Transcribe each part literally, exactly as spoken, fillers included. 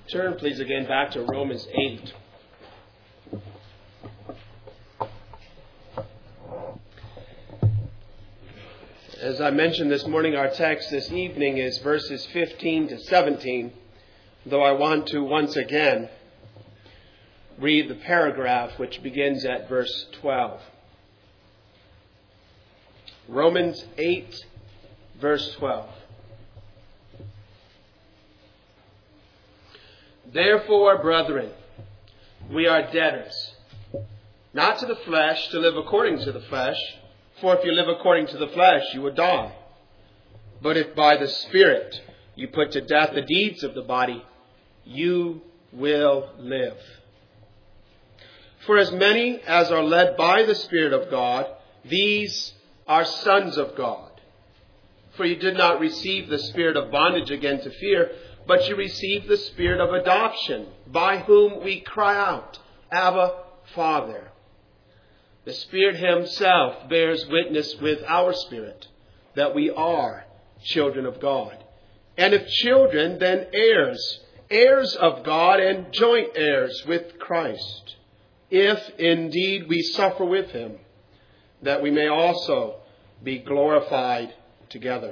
Turn, please, again back to Romans eight. As I mentioned this morning, our text this evening is verses fifteen to seventeen, though I want to once again read the paragraph which begins at verse twelve. Romans eight, verse twelve. Therefore, brethren, we are debtors, not to the flesh, to live according to the flesh. For if you live according to the flesh, you will die. But if by the Spirit you put to death the deeds of the body, you will live. For as many as are led by the Spirit of God, these are sons of God. For you did not receive the spirit of bondage again to fear, but you received the spirit of adoption, by whom we cry out, Abba, Father. The Spirit Himself bears witness with our spirit that we are children of God. And if children, then heirs, heirs of God and joint heirs with Christ, if indeed we suffer with Him, that we may also be glorified together.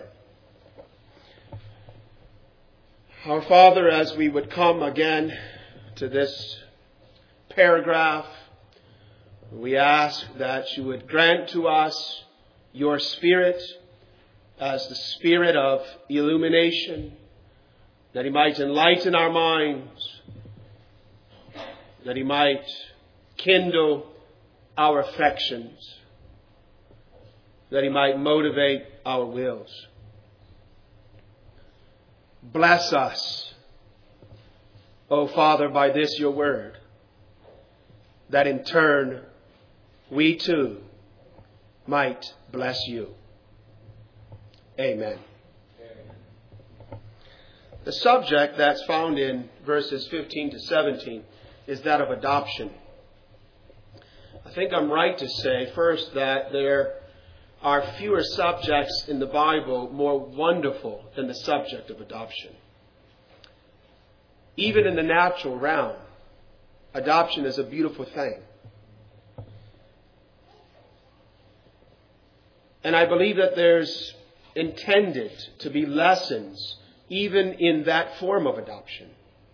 Our Father, as we would come again to this paragraph, we ask that you would grant to us your Spirit as the Spirit of illumination, that He might enlighten our minds, that He might kindle our affections, that He might motivate our wills. Bless us, O Father, by this your word, that in turn we too might bless you. Amen. The subject that's found in verses fifteen to seventeen is that of adoption. I think I'm right to say first that there are fewer subjects in the Bible more wonderful than the subject of adoption. Even in the natural realm, adoption is a beautiful thing. And I believe that there's intended to be lessons even in that form of adoption.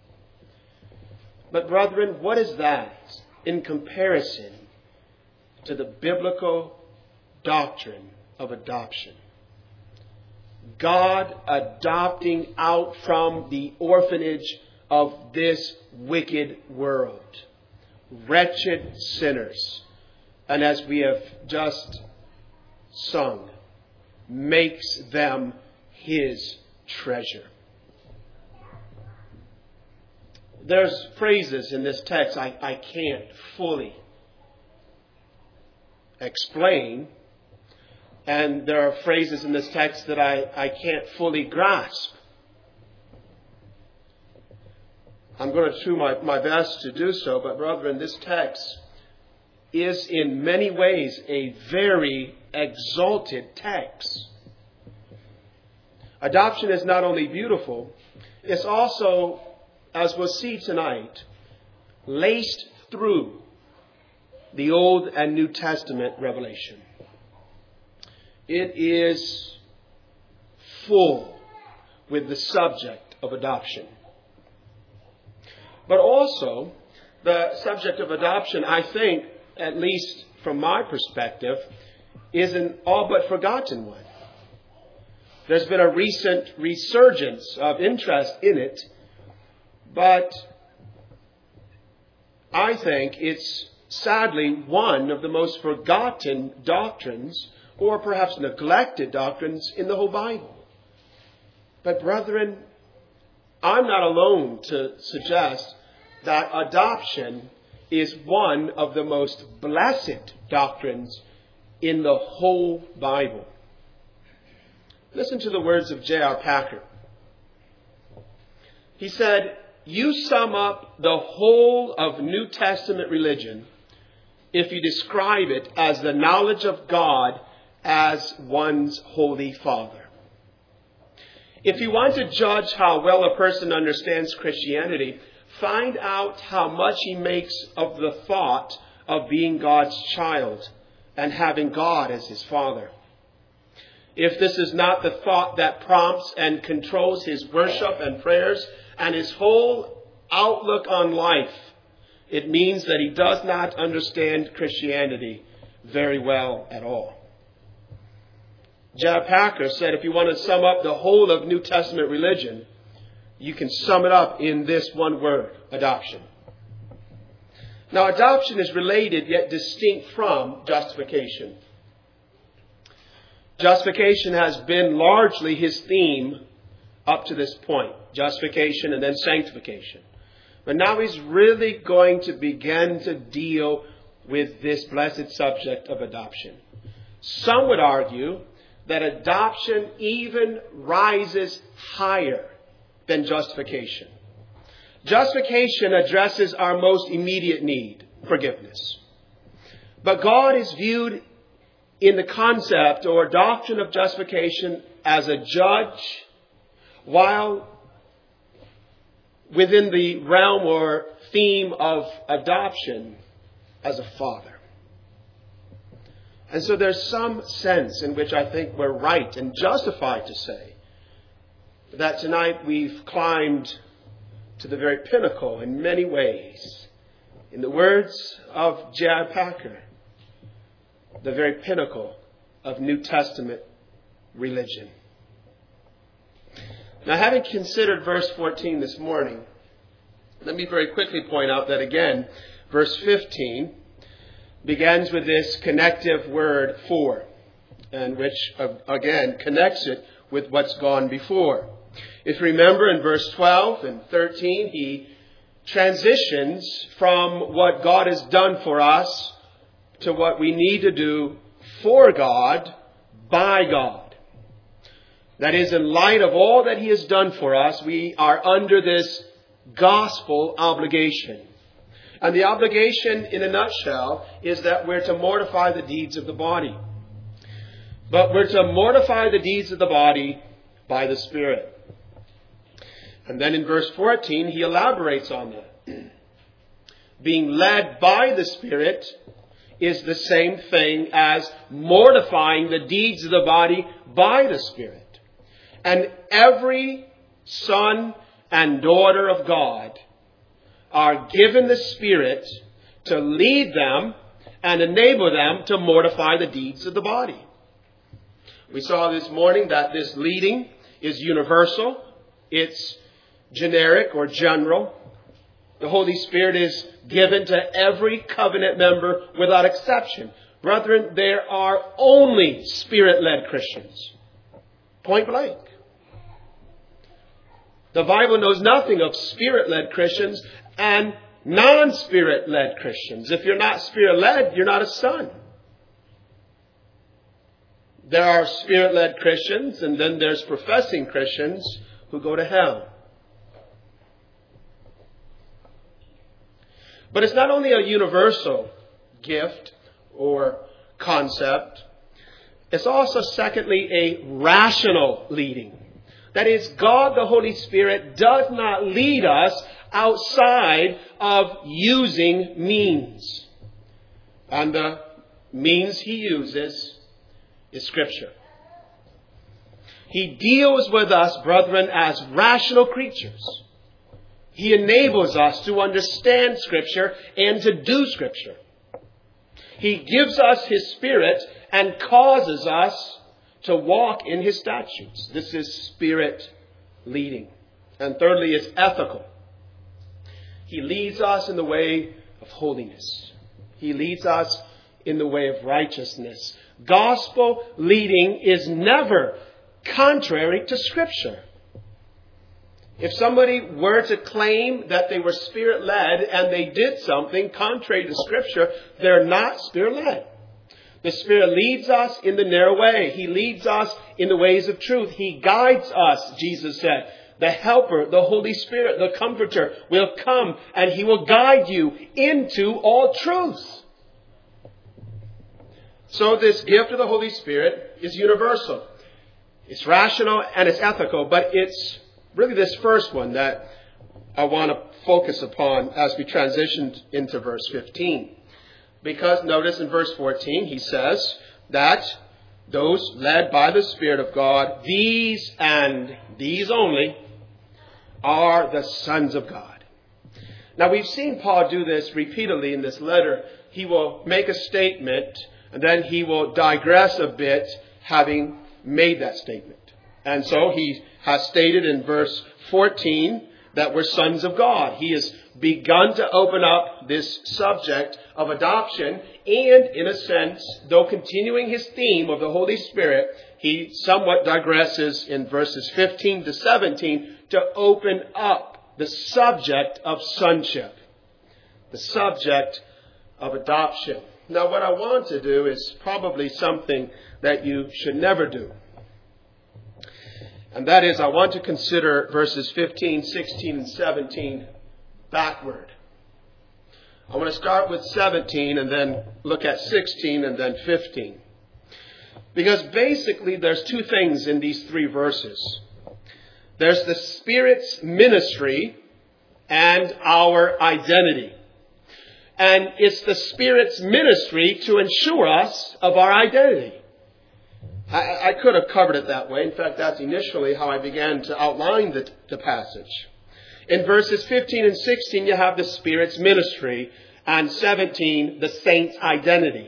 But brethren, what is that in comparison to the biblical doctrine of adoption? God adopting out from the orphanage of this wicked world wretched sinners, and as we have just sung, makes them His treasure. There's phrases in this text I, I can't fully explain. And there are phrases in this text that I, I can't fully grasp. I'm going to do my, my best to do so, but brethren, this text is in many ways a very exalted text. Adoption is not only beautiful, it's also, as we'll see tonight, laced through the Old and New Testament revelation. It is full with the subject of adoption. But also, the subject of adoption, I think, at least from my perspective, is an all but forgotten one. There's been a recent resurgence of interest in it, but I think it's sadly one of the most forgotten doctrines, or perhaps neglected doctrines, in the whole Bible. But brethren, I'm not alone to suggest that adoption is one of the most blessed doctrines in the whole Bible. Listen to the words of J R Packer. He said, "You sum up the whole of New Testament religion if you describe it as the knowledge of God as one's Holy Father. If you want to judge how well a person understands Christianity, find out how much he makes of the thought of being God's child and having God as his Father. If this is not the thought that prompts and controls his worship and prayers and his whole outlook on life, it means that he does not understand Christianity very well at all. J I Packer said if you want to sum up the whole of New Testament religion, you can sum it up in this one word: adoption. Now, adoption is related yet distinct from justification. Justification has been largely his theme up to this point. Justification and then sanctification. But now he's really going to begin to deal with this blessed subject of adoption. Some would argue that adoption even rises higher than justification. Justification addresses our most immediate need, forgiveness. But God is viewed in the concept or doctrine of justification as a judge, while within the realm or theme of adoption as a father. And so there's some sense in which I think we're right and justified to say that tonight we've climbed to the very pinnacle in many ways. In the words of J I Packer, the very pinnacle of New Testament religion. Now, having considered verse fourteen this morning, let me very quickly point out that again, verse fifteen begins with this connective word for, and which again connects it with what's gone before. If you remember in verse twelve and thirteen, he transitions from what God has done for us to what we need to do for God, by God. That is, in light of all that he has done for us, we are under this gospel obligation. And the obligation, in a nutshell, is that we're to mortify the deeds of the body. But we're to mortify the deeds of the body by the Spirit. And then in verse fourteen, he elaborates on that. Being led by the Spirit is the same thing as mortifying the deeds of the body by the Spirit. And every son and daughter of God are given the Spirit to lead them and enable them to mortify the deeds of the body. We saw this morning that this leading is universal. It's generic or general. The Holy Spirit is given to every covenant member without exception. Brethren, there are only Spirit-led Christians. Point blank. The Bible knows nothing of Spirit-led Christians and non-Spirit-led Christians. If you're not Spirit-led, you're not a son. There are Spirit-led Christians, and then there's professing Christians who go to hell. But it's not only a universal gift or concept. It's also, secondly, a rational leading. That is, God the Holy Spirit does not lead us outside of using means. And the means he uses is Scripture. He deals with us, brethren, as rational creatures. He enables us to understand Scripture and to do Scripture. He gives us His Spirit and causes us to walk in His statutes. This is Spirit leading. And thirdly, it's ethical. He leads us in the way of holiness. He leads us in the way of righteousness. Gospel leading is never contrary to Scripture. If somebody were to claim that they were Spirit-led and they did something contrary to Scripture, they're not Spirit-led. The Spirit leads us in the narrow way. He leads us in the ways of truth. He guides us, Jesus said. The Helper, the Holy Spirit, the Comforter will come and He will guide you into all truth. So this gift of the Holy Spirit is universal. It's rational and it's ethical, but it's really this first one that I want to focus upon as we transition into verse fifteen. Because notice in verse fourteen, he says that those led by the Spirit of God, these and these only, are the sons of God. Now we've seen Paul do this repeatedly in this letter. He will make a statement and then he will digress a bit having made that statement. And so he has stated in verse fourteen that we're sons of God. He has begun to open up this subject of adoption, and in a sense, though continuing his theme of the Holy Spirit, he somewhat digresses in verses fifteen to seventeen to open up the subject of sonship, the subject of adoption. Now, what I want to do is probably something that you should never do. And that is, I want to consider verses fifteen, sixteen, and seventeen backward. I want to start with seventeen and then look at sixteen and then fifteen. Because basically there's two things in these three verses. There's the Spirit's ministry and our identity. And it's the Spirit's ministry to ensure us of our identity. I, I could have covered it that way. In fact, that's initially how I began to outline the, the passage. In verses fifteen and sixteen, you have the Spirit's ministry, and seventeen, the saint's identity.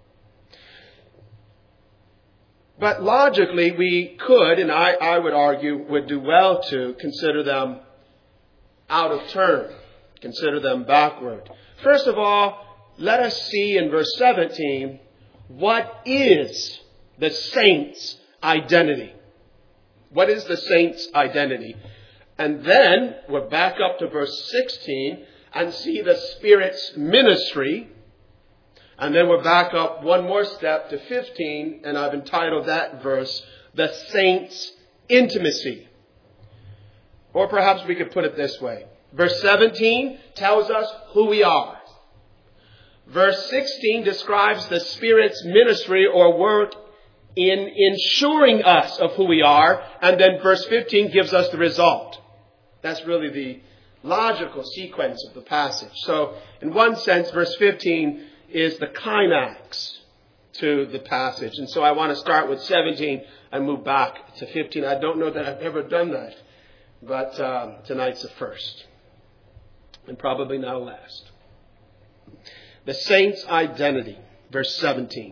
But logically, we could, and I, I would argue, would do well to consider them out of turn, consider them backward. First of all, let us see in verse seventeen, what is the saint's identity? What is the saint's identity? And then we're back up to verse sixteen and see the Spirit's ministry. And then we're back up one more step to fifteen, and I've entitled that verse, the saint's intimacy. Or perhaps we could put it this way. Verse seventeen tells us who we are. Verse sixteen describes the Spirit's ministry or work in ensuring us of who we are. And then verse fifteen gives us the result. That's really the logical sequence of the passage. So in one sense, verse fifteen is the climax to the passage. And so I want to start with seventeen and move back to fifteen. I don't know that I've ever done that, but um, tonight's the first. And probably not last. The saint's identity, verse seventeen.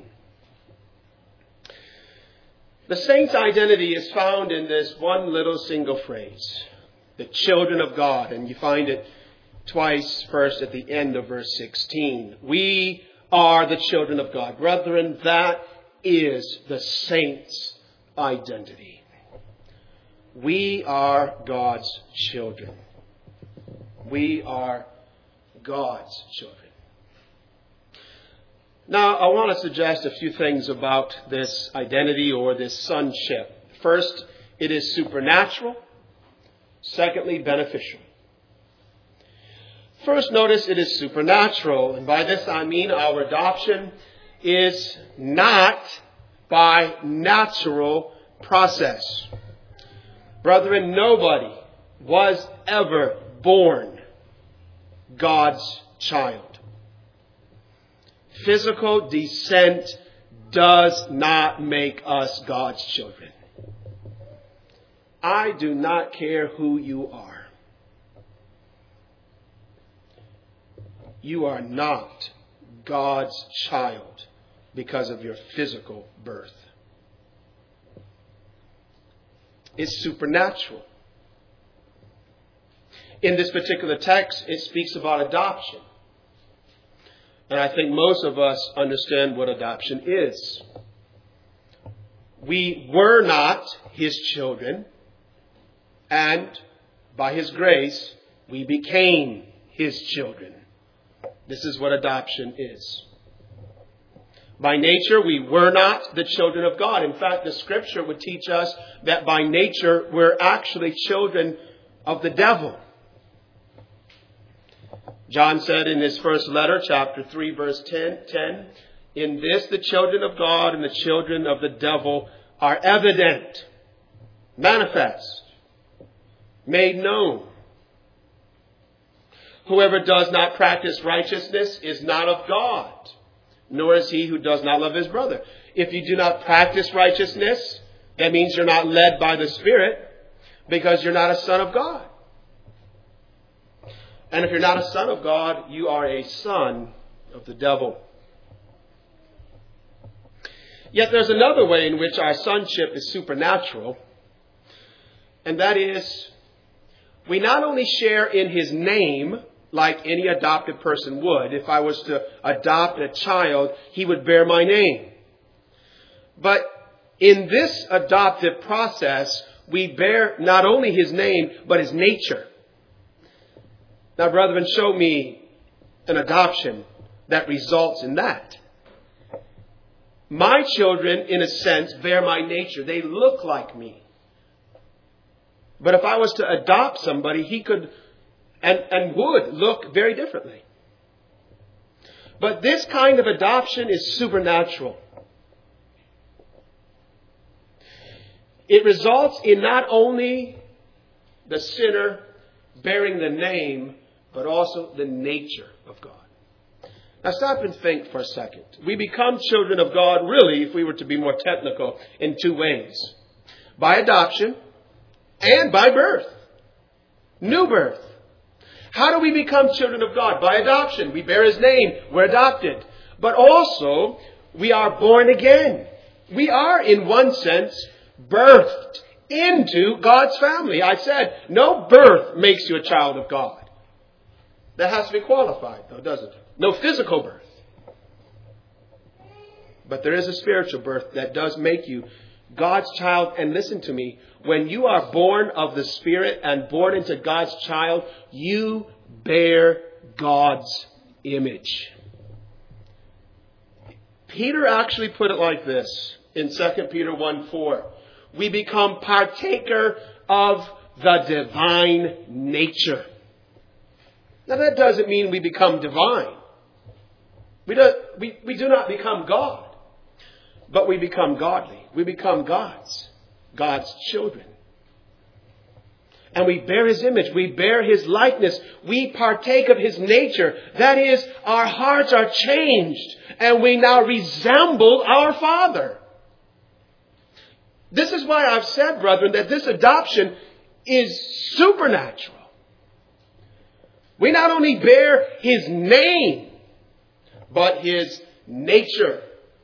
The saint's identity is found in this one little single phrase, the children of God. And you find it twice, first at the end of verse sixteen. We are the children of God. Brethren, that is the saint's identity. We are God's children. We are God's children. Now, I want to suggest a few things about this identity or this sonship. First, it is supernatural. Secondly, beneficial. First, notice it is supernatural. And by this I mean our adoption is not by natural process. Brethren, nobody was ever born God's child. Physical descent does not make us God's children. I do not care who you are. You are not God's child because of your physical birth. It's supernatural. In this particular text, it speaks about adoption. And I think most of us understand what adoption is. We were not His children, and by His grace, we became His children. This is what adoption is. By nature, we were not the children of God. In fact, the Scripture would teach us that by nature, we're actually children of the devil. John said in his first letter, chapter three, verse ten, in this the children of God and the children of the devil are evident. manifest, made known. Whoever does not practice righteousness is not of God, nor is he who does not love his brother. If you do not practice righteousness, that means you're not led by the Spirit, because you're not a son of God. And if you're not a son of God, you are a son of the devil. Yet there's another way in which our sonship is supernatural, and that is, we not only share in his name like any adopted person would. If I was to adopt a child, he would bear my name. But in this adoptive process, we bear not only his name, but his nature. Now, brethren, show me an adoption that results in that. My children, in a sense, bear my nature. They look like me. But if I was to adopt somebody, he could and, and would look very differently. But this kind of adoption is supernatural. It results in not only the sinner bearing the name, but also the nature of God. Now stop and think for a second. We become children of God, really, if we were to be more technical, in two ways. By adoption and by birth. New birth. How do we become children of God? By adoption. We bear his name. We're adopted. But also, we are born again. We are, in one sense, birthed into God's family. I said, no birth makes you a child of God. That has to be qualified, though, doesn't it? No physical birth. But there is a spiritual birth that does make you God's child. And listen to me, when you are born of the Spirit and born into God's child, you bear God's image. Peter actually put it like this in Second Peter one four. We become partaker of the divine nature. Now that doesn't mean we become divine. We do, we, we do not become God. But we become godly. We become God's. God's children. And we bear his image. We bear his likeness. We partake of his nature. That is, our hearts are changed. And we now resemble our Father. This is why I've said, brethren, that this adoption is supernatural. We not only bear his name, but his nature.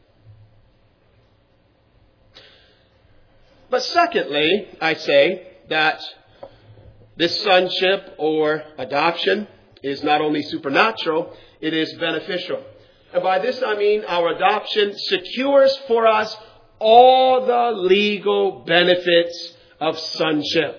But secondly, I say that this sonship or adoption is not only supernatural, it is beneficial. And by this I mean our adoption secures for us all the legal benefits of sonship.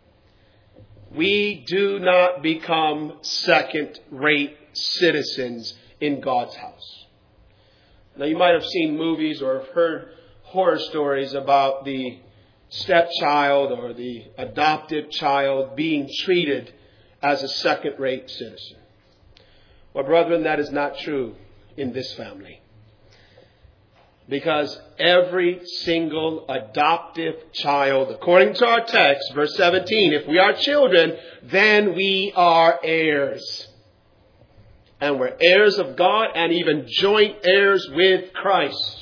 We do not become second-rate citizens in God's house. Now you might have seen movies or have heard horror stories about the stepchild or the adoptive child being treated as a second-rate citizen. Well, brethren, that is not true in this family. Because every single adoptive child, according to our text, verse seventeen, if we are children, then we are heirs. And we're heirs of God and even joint heirs with Christ.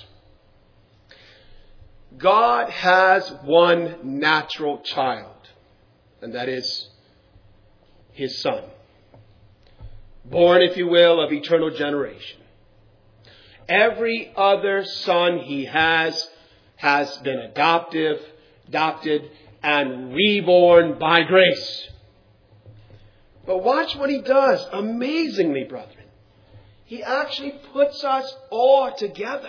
God has one natural child, and that is his Son. Born, if you will, of eternal generation. Every other son he has has been adoptive, adopted, and reborn by grace. But watch what he does. Amazingly, brethren. He actually puts us all together.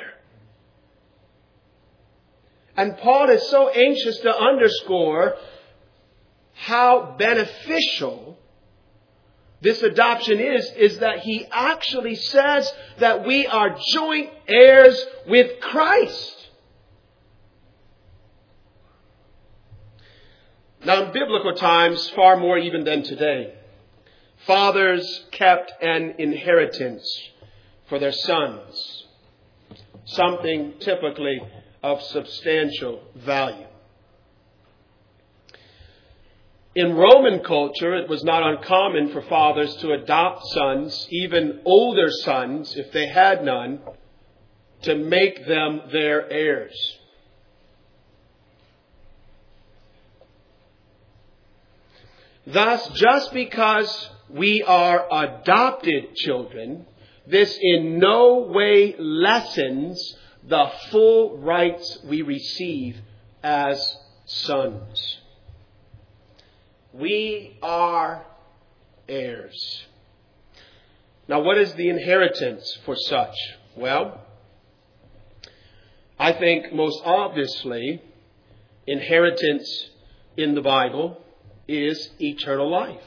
And Paul is so anxious to underscore how beneficial this adoption is, is that he actually says that we are joint heirs with Christ. Now, in biblical times, far more even than today, fathers kept an inheritance for their sons, something typically of substantial value. In Roman culture, it was not uncommon for fathers to adopt sons, even older sons, if they had none, to make them their heirs. Thus, just because we are adopted children, this in no way lessens the full rights we receive as sons. We are heirs. Now, what is the inheritance for such? Well, I think most obviously, inheritance in the Bible is eternal life.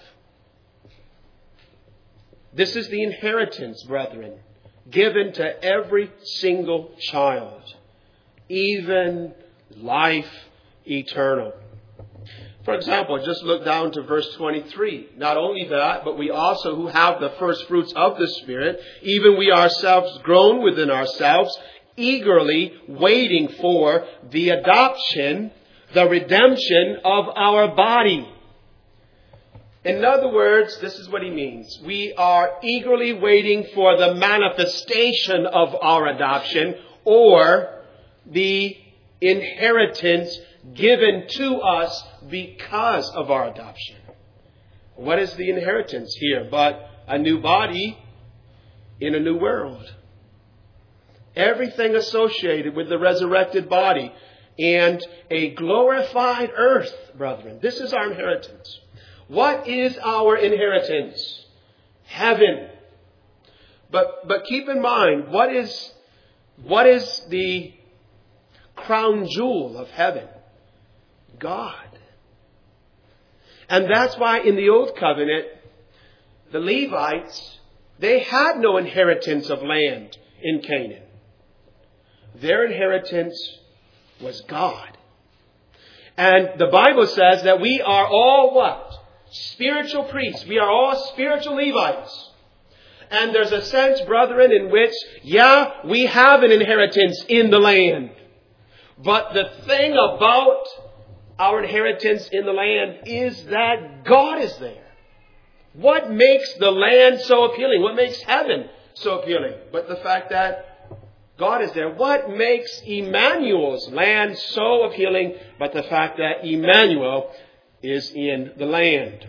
This is the inheritance, brethren, given to every single child, even life eternal. For example, just look down to verse twenty-three. Not only that, but we also who have the first fruits of the Spirit, even we ourselves grown within ourselves, eagerly waiting for the adoption, the redemption of our body. In other words, this is what he means. We are eagerly waiting for the manifestation of our adoption, or the inheritance given to us because of our adoption. What is the inheritance here but a new body in a new world? Everything associated with the resurrected body and a glorified earth, brethren. This is our inheritance. What is our inheritance? Heaven. But but keep in mind, what is what is the crown jewel of heaven? God. And that's why in the Old Covenant, the Levites, they had no inheritance of land in Canaan. Their inheritance was God. And the Bible says that we are all what? Spiritual priests. We are all spiritual Levites. And there's a sense, brethren, in which, yeah, we have an inheritance in the land. But the thing about our inheritance in the land is that God is there. What makes the land so appealing? What makes heaven so appealing? But the fact that God is there. What makes Emmanuel's land so appealing? But the fact that Emmanuel is in the land.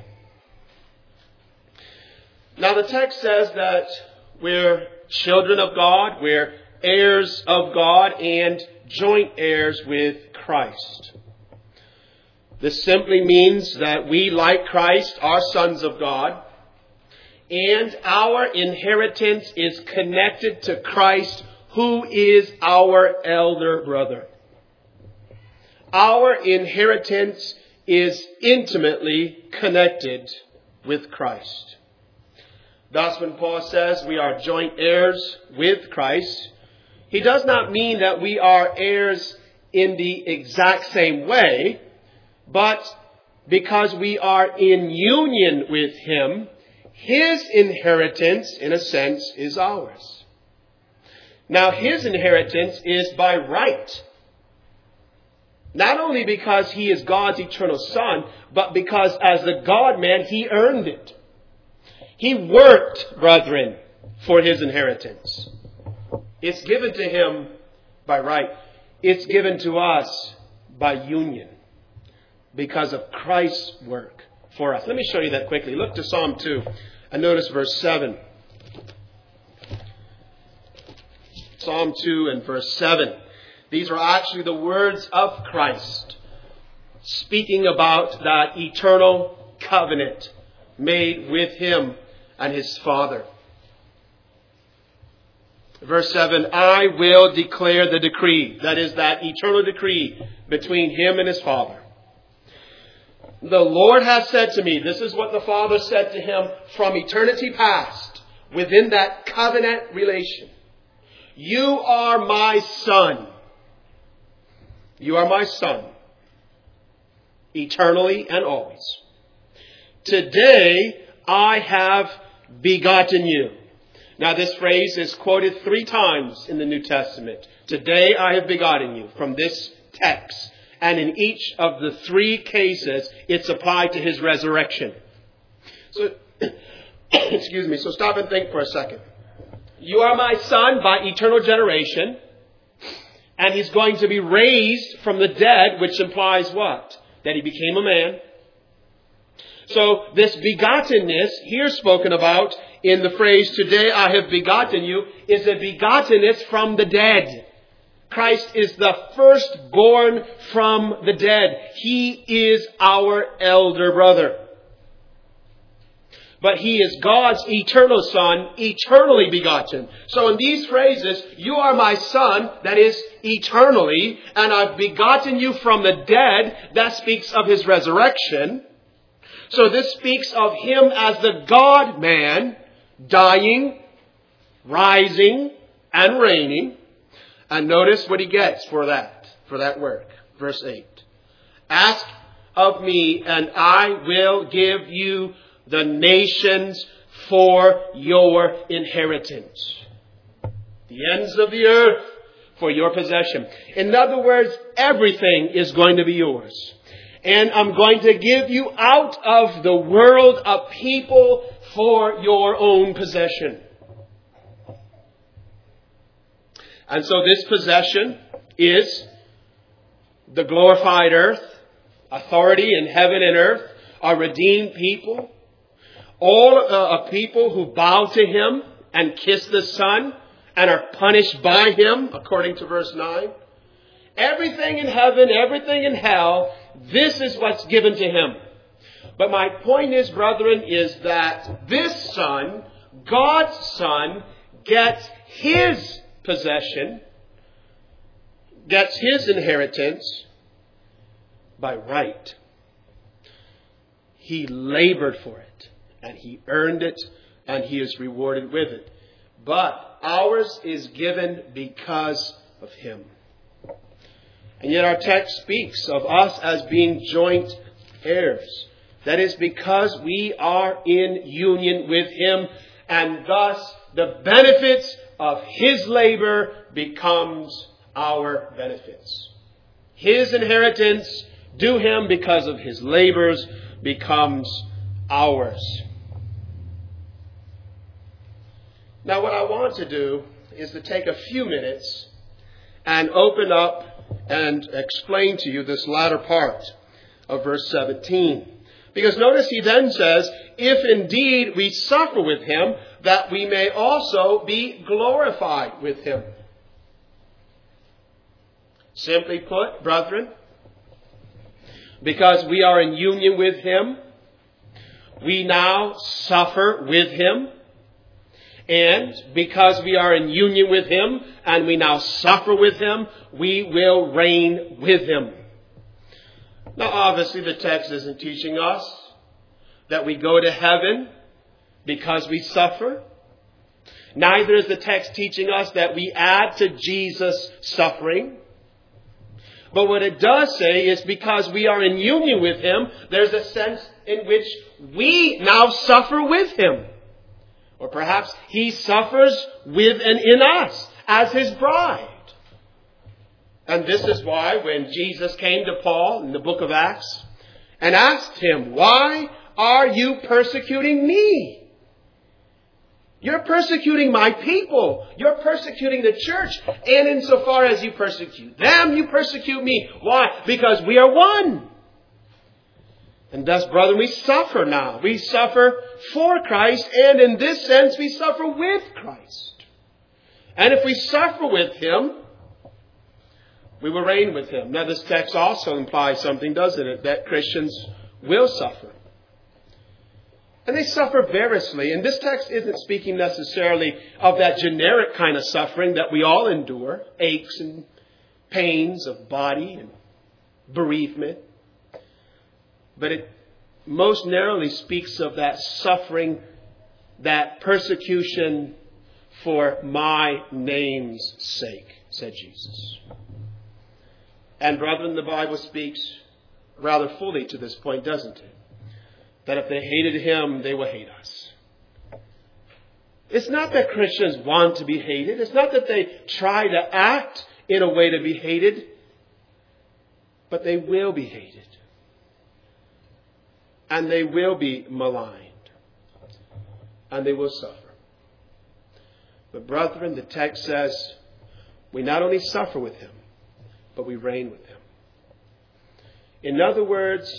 Now the text says that we're children of God, we're heirs of God, and joint heirs with Christ. This simply means that we, like Christ, are sons of God, and our inheritance is connected to Christ, who is our elder brother. Our inheritance is intimately connected with Christ. Thus, when Paul says we are joint heirs with Christ, he does not mean that we are heirs in the exact same way, but because we are in union with Him, His inheritance, in a sense, is ours. Now, His inheritance is by right. Not only because He is God's eternal Son, but because as the God-man, He earned it. He worked, brethren, for His inheritance. It's given to Him by right. It's given to us by union because of Christ's work for us. Let me show you that quickly. Look to Psalm two and notice verse seven. Psalm two and verse seven. These are actually the words of Christ speaking about that eternal covenant made with Him and His Father. Verse seven, I will declare the decree. That is that eternal decree between Him and His Father. The Lord has said to me, this is what the Father said to Him from eternity past, within that covenant relation. You are my Son. You are my Son. Eternally and always. Today I have begotten you. Now this phrase is quoted three times in the New Testament. Today I have begotten you from this text. And in each of the three cases, it's applied to his resurrection. So, excuse me, so stop and think for a second. You are my son by eternal generation. And he's going to be raised from the dead, which implies what? That he became a man. So this begottenness here spoken about in the phrase, today I have begotten you, is a begottenness from the dead. Christ is the firstborn from the dead. He is our elder brother. But he is God's eternal son, eternally begotten. So in these phrases, you are my son, that is eternally, and I've begotten you from the dead, that speaks of his resurrection. So this speaks of him as the God-man, dying, rising, and reigning. And notice what he gets for that, for that work. Verse eight. Ask of me, and I will give you the nations for your inheritance. The ends of the earth for your possession. In other words, everything is going to be yours. And I'm going to give you out of the world a people for your own possession. And so this possession is the glorified earth, authority in heaven and earth, a redeemed people, all uh, a people who bow to him and kiss the Son and are punished by him, according to verse nine. Everything in heaven, everything in hell, this is what's given to him. But my point is, brethren, is that this Son, God's Son, gets his possession, gets his inheritance by right. He labored for it, and he earned it, and he is rewarded with it. But ours is given because of him. And yet our text speaks of us as being joint heirs. That is because we are in union with him, and thus the benefits of his labor becomes our benefits. His inheritance due him because of his labors becomes ours. Now what I want to do is to take a few minutes and open up and explain to you this latter part of verse seventeen. Because notice he then says, if indeed we suffer with him, that we may also be glorified with him. Simply put, brethren, because we are in union with him, we now suffer with him. And because we are in union with him and we now suffer with him, we will reign with him. Now, obviously, the text isn't teaching us that we go to heaven because we suffer. Neither is the text teaching us that we add to Jesus' suffering. But what it does say is because we are in union with him, there's a sense in which we now suffer with him. Or perhaps he suffers with and in us as his bride. And this is why when Jesus came to Paul in the book of Acts and asked him, why are you persecuting me? You're persecuting my people. You're persecuting the church. And insofar as you persecute them, you persecute me. Why? Because we are one. And thus, brethren, we suffer now. We suffer for Christ, and in this sense, we suffer with Christ. And if we suffer with him, we will reign with him. Now, this text also implies something, doesn't it? That Christians will suffer. And they suffer variously. And this text isn't speaking necessarily of that generic kind of suffering that we all endure. Aches and pains of body and bereavement. But it most narrowly speaks of that suffering, that persecution for my name's sake, said Jesus. And brethren, the Bible speaks rather fully to this point, doesn't it? That if they hated him, they will hate us. It's not that Christians want to be hated. It's not that they try to act in a way to be hated. But they will be hated. And they will be maligned. And they will suffer. But brethren, the text says, we not only suffer with him, but we reign with him. In other words,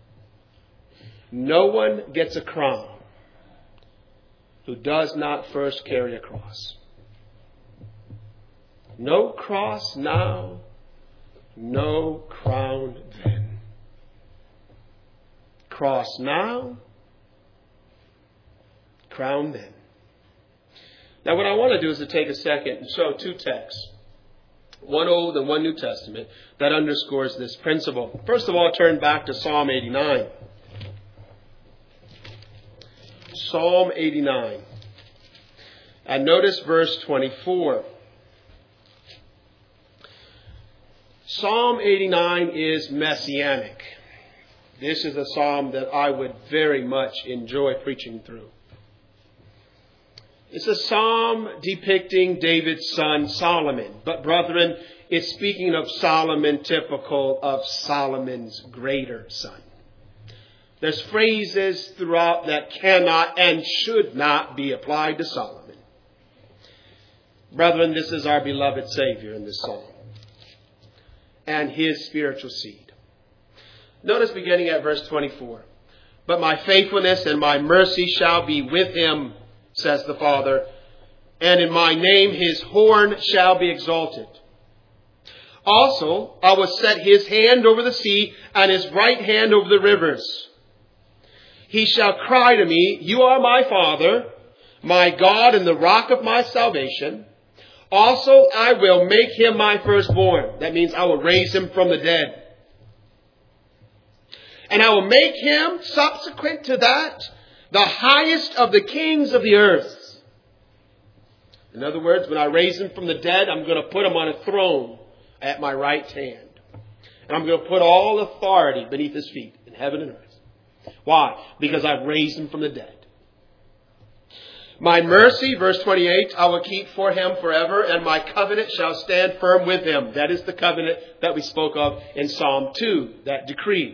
no one gets a crown who does not first carry a cross. No cross now, no crown then. Cross now, crown then. Now what I want to do is to take a second and show two texts, one Old and one New Testament, that underscores this principle. First of all, turn back to Psalm eighty-nine. Psalm eighty-nine. And notice verse twenty-four. Psalm eighty-nine is messianic. This is a psalm that I would very much enjoy preaching through. It's a psalm depicting David's son Solomon. But brethren, it's speaking of Solomon typical of Solomon's greater son. There's phrases throughout that cannot and should not be applied to Solomon. Brethren, this is our beloved Savior in this psalm. And his spiritual seed. Notice beginning at verse twenty-four. But my faithfulness and my mercy shall be with him, says the Father, and in my name his horn shall be exalted. Also, I will set his hand over the sea and his right hand over the rivers. He shall cry to me, you are my Father, my God and the rock of my salvation. Also, I will make him my firstborn. That means I will raise him from the dead. And I will make him, subsequent to that, the highest of the kings of the earth. In other words, when I raise him from the dead, I'm going to put him on a throne at my right hand. And I'm going to put all authority beneath his feet in heaven and earth. Why? Because I've raised him from the dead. My mercy, verse twenty-eight, I will keep for him forever, and my covenant shall stand firm with him. That is the covenant that we spoke of in Psalm two, that decree.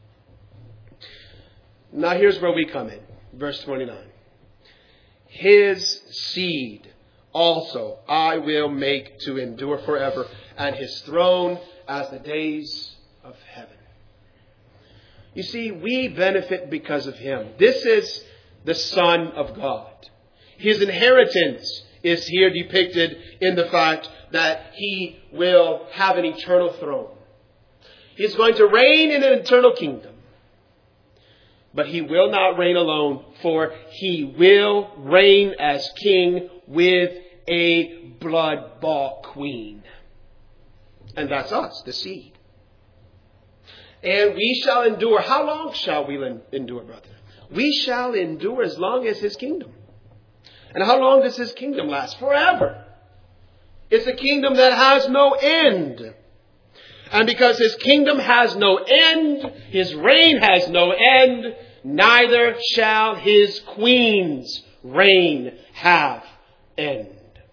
Now here's where we come in. Verse twenty-nine. His seed also I will make to endure forever, and his throne as the days of heaven. You see, we benefit because of him. This is the Son of God. His inheritance is here depicted in the fact that he will have an eternal throne. He's going to reign in an eternal kingdom. But he will not reign alone, for he will reign as king with a blood-bought queen. And that's us, the seed. And we shall endure. How long shall we endure, brother? We shall endure as long as his kingdom. And how long does his kingdom last? Forever. It's a kingdom that has no end. And because his kingdom has no end, his reign has no end, neither shall his queen's reign have end.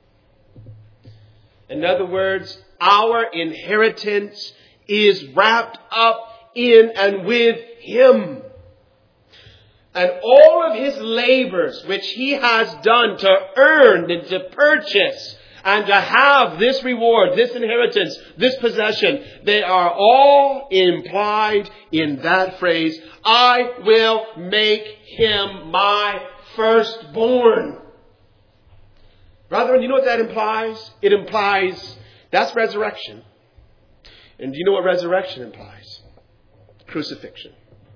In other words, our inheritance is wrapped up in and with him. And all of his labors, which he has done to earn and to purchase and to have this reward, this inheritance, this possession, they are all implied in that phrase, I will make him my firstborn. Brethren, you know what that implies? It implies that's resurrection. And do you know what resurrection implies? Crucifixion.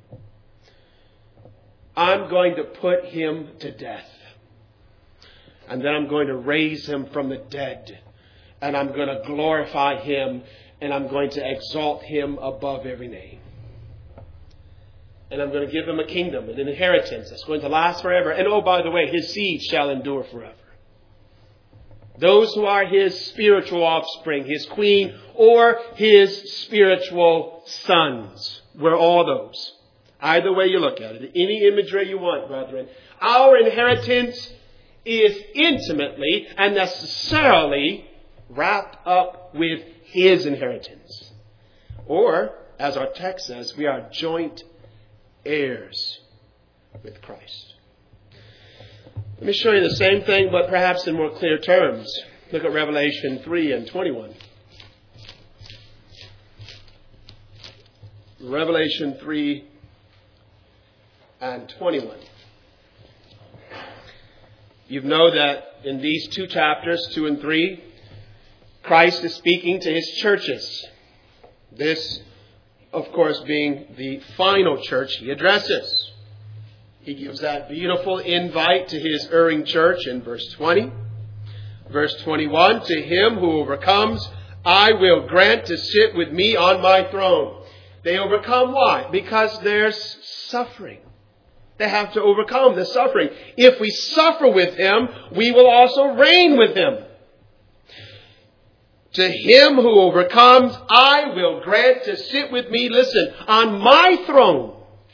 I'm going to put him to death. And then I'm going to raise him from the dead. And I'm going to glorify him. And I'm going to exalt him above every name. And I'm going to give him a kingdom, an inheritance that's going to last forever. And oh, by the way, his seed shall endure forever. Those who are his spiritual offspring, his queen, or his spiritual sons. We're all those. Either way you look at it. Any imagery you want, brethren. Our inheritance is intimately and necessarily wrapped up with his inheritance. Or, as our text says, we are joint heirs with Christ. Let me show you the same thing, but perhaps in more clear terms. Look at Revelation three and twenty-one. Revelation three and twenty-one. You know that in these two chapters, two and three, Christ is speaking to his churches. This, of course, being the final church he addresses. He gives that beautiful invite to his erring church in verse twenty. Verse twenty-one, to him who overcomes, I will grant to sit with me on my throne. They overcome why? Because there's suffering. They have to overcome the suffering. If we suffer with him, we will also reign with him. To him who overcomes, I will grant to sit with me, listen, on my throne,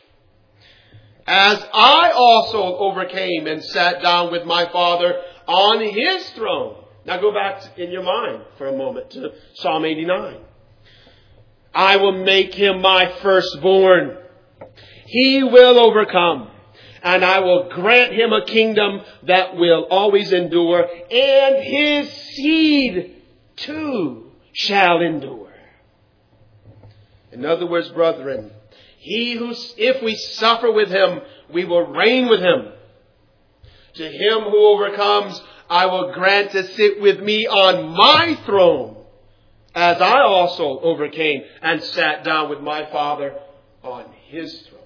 as I also overcame and sat down with my Father on his throne. Now go back in your mind for a moment to Psalm eighty-nine. I will make him my firstborn. He will overcome. And I will grant him a kingdom that will always endure. And his seed too shall endure. In other words, brethren, he who, if we suffer with him, we will reign with him. To him who overcomes, I will grant to sit with me on my throne, as I also overcame and sat down with my Father on his throne.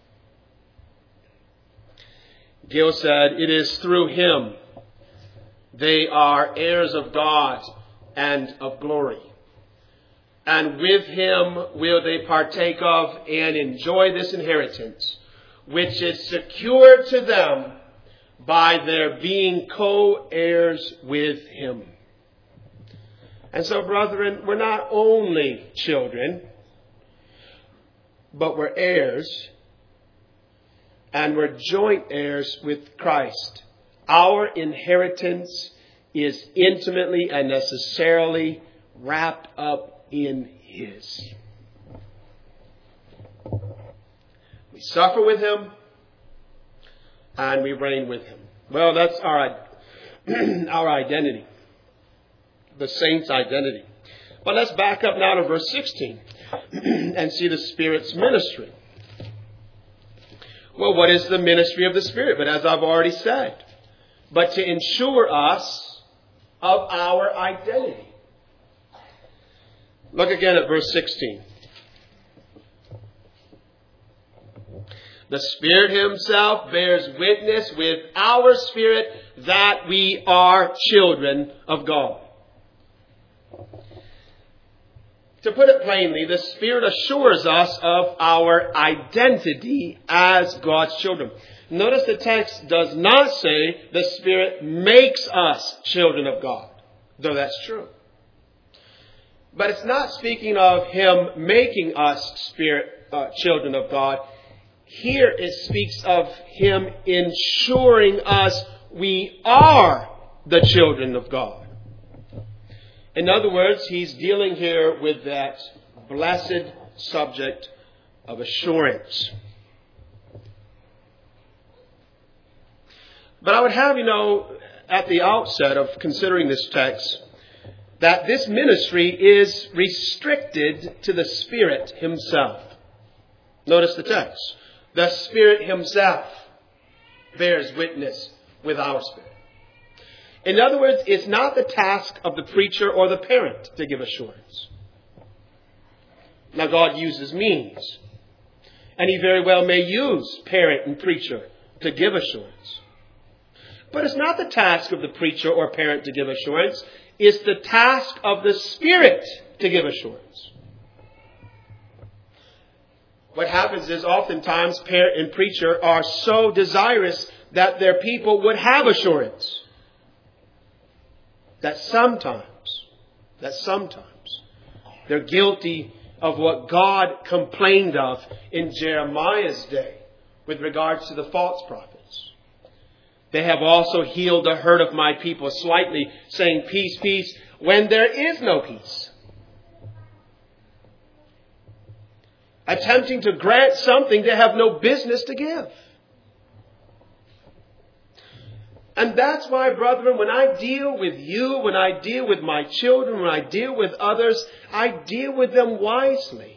Gill said, it is through him they are heirs of God and of glory. And with him will they partake of and enjoy this inheritance, which is secured to them by their being co-heirs with him. And so, brethren, we're not only children, but we're heirs, and we're joint heirs with Christ. Our inheritance is intimately and necessarily wrapped up in his. We suffer with him, and we reign with him. Well, that's our, our identity. The saint's identity. But let's back up now to verse sixteen and see the Spirit's ministry. Well, what is the ministry of the Spirit? But as I've already said, but to ensure us of our identity. Look again at verse sixteen. The Spirit himself bears witness with our spirit that we are children of God. To put it plainly, the Spirit assures us of our identity as God's children. Notice the text does not say the Spirit makes us children of God, though that's true. But it's not speaking of him making us spirit uh, children of God. Here it speaks of him ensuring us we are the children of God. In other words, he's dealing here with that blessed subject of assurance. But I would have you know, at the outset of considering this text, that this ministry is restricted to the Spirit himself. Notice the text. The Spirit himself bears witness with our spirit. In other words, it's not the task of the preacher or the parent to give assurance. Now, God uses means. And he very well may use parent and preacher to give assurance. But it's not the task of the preacher or parent to give assurance. It's the task of the Spirit to give assurance. What happens is oftentimes parent and preacher are so desirous that their people would have assurance. That sometimes, that sometimes they're guilty of what God complained of in Jeremiah's day with regards to the false prophets. They have also healed the hurt of my people slightly, saying peace, peace, when there is no peace. attempting to grant something they have no business to give. And that's why, brethren, when I deal with you, when I deal with my children, when I deal with others, I deal with them wisely.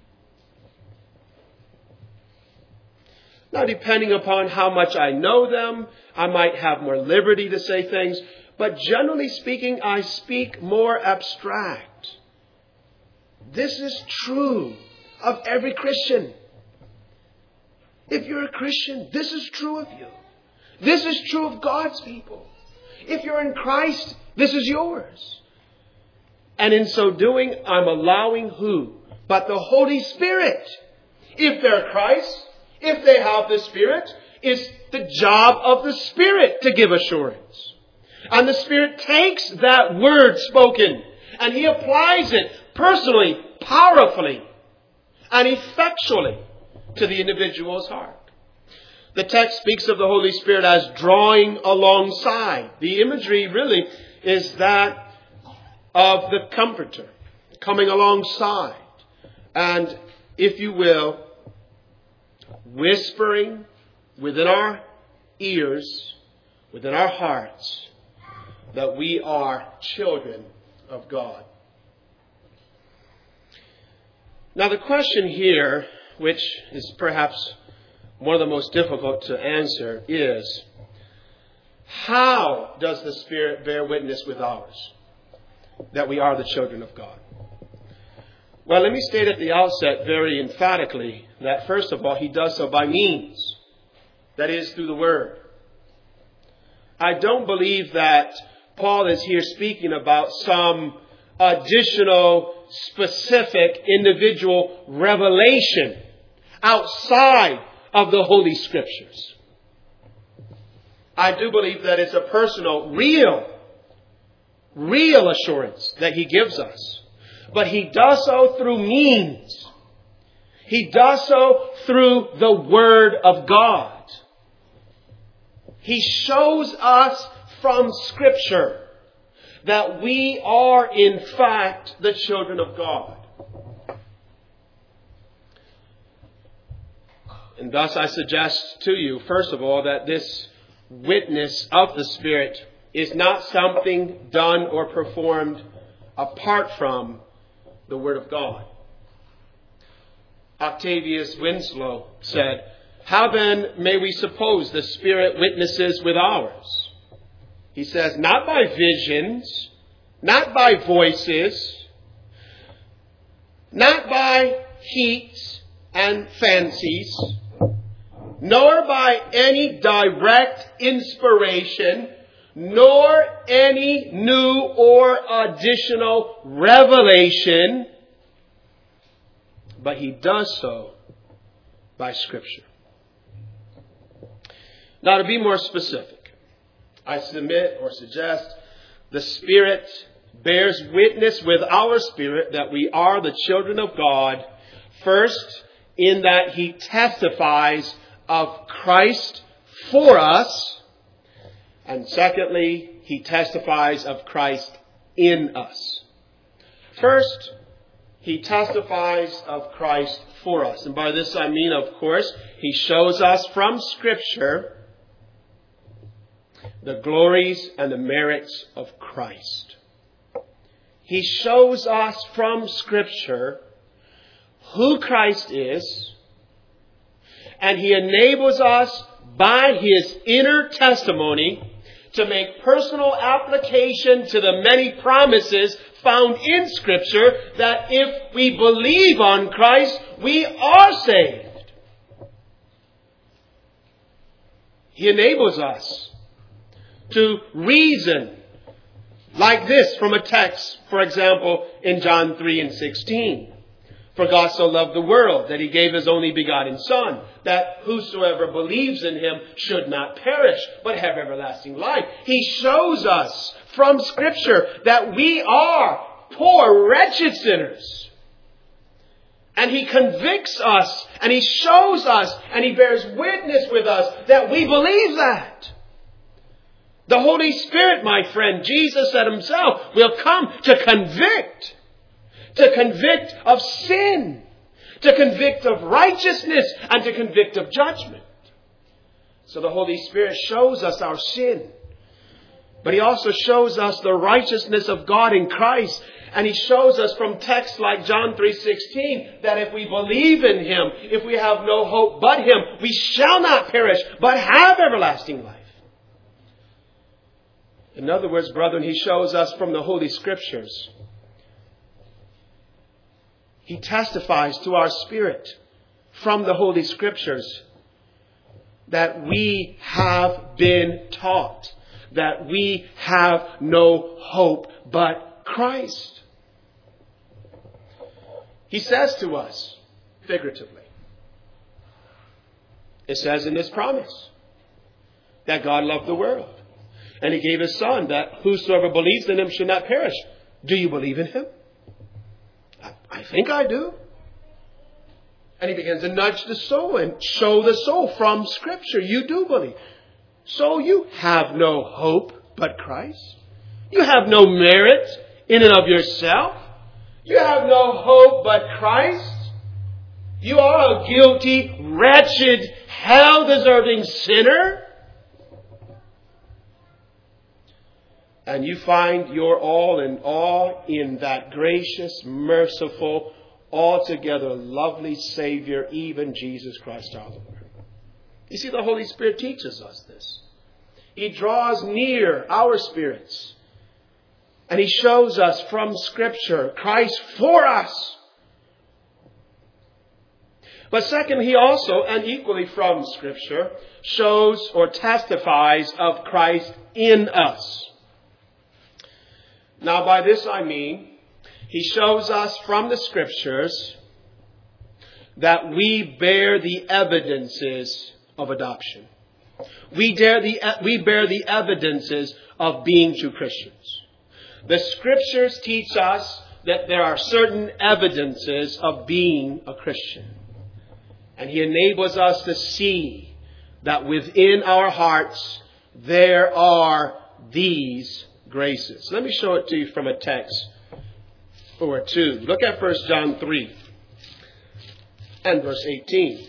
Now, depending upon how much I know them, I might have more liberty to say things. But generally speaking, I speak more abstract. This is true of every Christian. If you're a Christian, this is true of you. This is true of God's people. If you're in Christ, this is yours. And in so doing, I'm allowing who? But the Holy Spirit. If they're Christ, if they have the Spirit, it's the job of the Spirit to give assurance. And the Spirit takes that word spoken and He applies it personally, powerfully, and effectually to the individual's heart. The text speaks of the Holy Spirit as drawing alongside. The imagery really is that of the Comforter coming alongside. And, if you will, whispering within our ears, within our hearts, that we are children of God. Now the question here, which is perhaps one of the most difficult to answer, is how does the Spirit bear witness with ours that we are the children of God? Well, let me state at the outset very emphatically that first of all, He does so by means. That is, through the Word. I don't believe that Paul is here speaking about some additional, specific, individual revelation outside of the Holy Scriptures. I do believe that it's a personal, real, real assurance that He gives us. But He does so through means. He does so through the Word of God. He shows us from Scripture that we are in fact the children of God. And thus I suggest to you, first of all, that this witness of the Spirit is not something done or performed apart from the Word of God. Octavius Winslow said, "How then may we suppose the Spirit witnesses with ours?" He says, not by visions, not by voices, not by heats and fancies, nor by any direct inspiration, nor any new or additional revelation, but He does so by Scripture. Now, to be more specific, I submit or suggest the Spirit bears witness with our spirit that we are the children of God. First, in that He testifies of Christ for us. And secondly, He testifies of Christ in us. First, He testifies of Christ for us. And by this I mean, of course, He shows us from Scripture the glories and the merits of Christ. He shows us from Scripture who Christ is, and He enables us by His inner testimony to make personal application to the many promises found in Scripture that if we believe on Christ, we are saved. He enables us to reason like this from a text, for example, in John three and sixteen. For God so loved the world that He gave His only begotten Son, that whosoever believes in Him should not perish, but have everlasting life. He shows us from Scripture that we are poor, wretched sinners. And He convicts us, and He shows us, and He bears witness with us that we believe that. The Holy Spirit, my friend, Jesus said Himself, will come to convict. To convict of sin. to convict of righteousness, and to convict of judgment. So the Holy Spirit shows us our sin. But He also shows us the righteousness of God in Christ. And He shows us from texts like John three sixteen that if we believe in Him, if we have no hope but Him, we shall not perish, but have everlasting life. In other words, brethren, He shows us from the Holy Scriptures. He testifies to our spirit from the Holy Scriptures that we have been taught that we have no hope but Christ. He says to us, figuratively, it says in this promise that God loved the world and He gave His Son that whosoever believes in Him should not perish. Do you believe in Him? I, I think I do. And He begins to nudge the soul and show the soul from Scripture. You do believe. So you have no hope but Christ. You have no merit in and of yourself. You have no hope but Christ. You are a guilty, wretched, hell-deserving sinner. And you find your all in all in that gracious, merciful, altogether lovely Savior, even Jesus Christ our Lord. You see, the Holy Spirit teaches us this. He draws near our spirits. And He shows us from Scripture Christ for us. But second, He also, and equally from Scripture, shows or testifies of Christ in us. Now, by this I mean, He shows us from the Scriptures that we bear the evidences of adoption. We, dare the, we bear the evidences of being true Christians. The Scriptures teach us that there are certain evidences of being a Christian. And He enables us to see that within our hearts there are these graces. Let me show it to you from a text or two. Look at First John three and verse eighteen.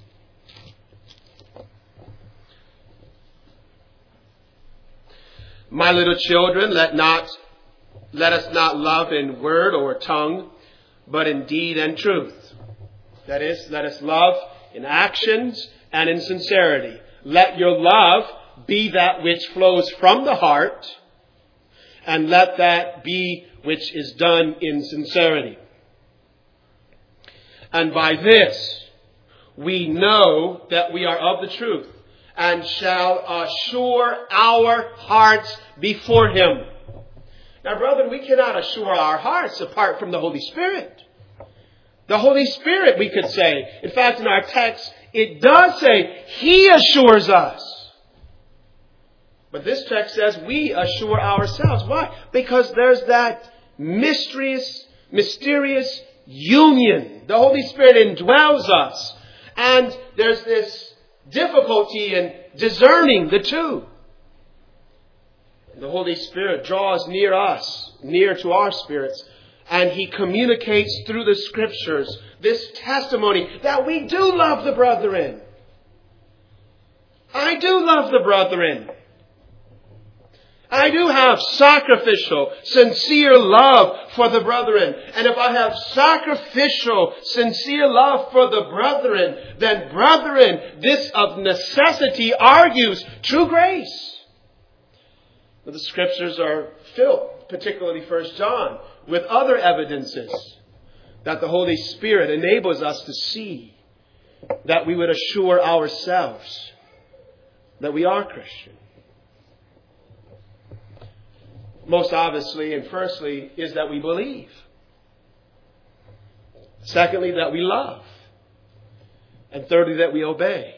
My little children, let not let us not love in word or tongue, but in deed and truth. That is, let us love in actions and in sincerity. Let your love be that which flows from the heart, and let that be which is done in sincerity. And by this we know that we are of the truth, and shall assure our hearts before Him. Now, brethren, we cannot assure our hearts apart from the Holy Spirit. The Holy Spirit, we could say. In fact, in our text, it does say He assures us. But this text says we assure ourselves. Why? Because there's that mysterious, mysterious union. The Holy Spirit indwells us. And there's this difficulty in discerning the two. The Holy Spirit draws near us, near to our spirits, and He communicates through the Scriptures this testimony that we do love the brethren. I do love the brethren. I do have sacrificial, sincere love for the brethren. And if I have sacrificial, sincere love for the brethren, then brethren, this of necessity argues true grace. But the Scriptures are filled, particularly First John, with other evidences that the Holy Spirit enables us to see, that we would assure ourselves that we are Christian. Most obviously and firstly is that we believe. Secondly, that we love. And thirdly, that we obey.